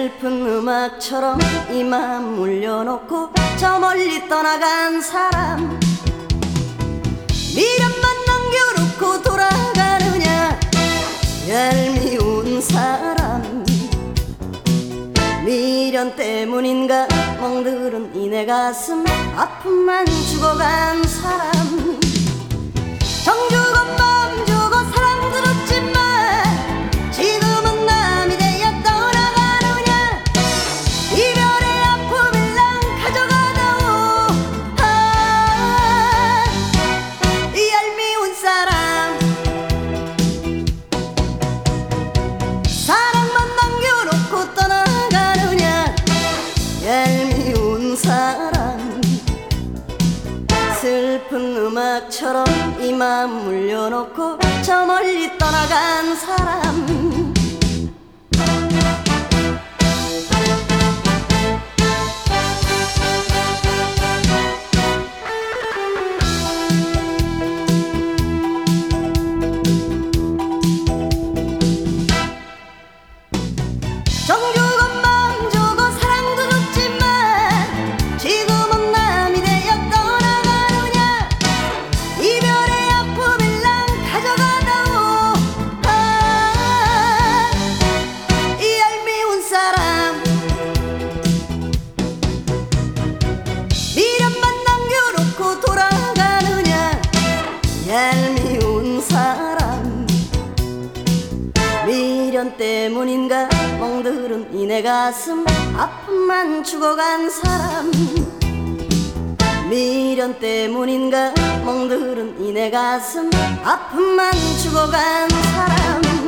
슬픈 음악처럼 이 맘 물려놓고 저 멀리 떠나간 사람, 미련만 남겨놓고 돌아가느냐 얄미운 사람. 미련 때문인가 멍들은 이내 가슴 아픔만 죽어간 사람. 정 주고 맘 주고 사랑 들었지만 지금은 남이 되어 떠나가느냐 이별의 아픔을 난 가져가다오. 이 얄미운 사람, 사랑만 남겨놓고 떠나가느냐 얄미운 사람. 슬픈 음악처럼 이 맘 물려놓고 저 멀리 떠나간 사람. 정 주고 맘 주고 사랑도 줬지만 지금은 남이 되어 떠나가느냐 이별의 아픔을 난 가져가다오. 이 얄미운 사람, 미련만 남겨놓고 돌아가느냐 얄미운 사람. 미련 때문인가 멍들은 이내 가슴 아픔만 죽어간 사람. 미련 때문인가 멍들은 이내 가슴 아픔만 죽어간 사람.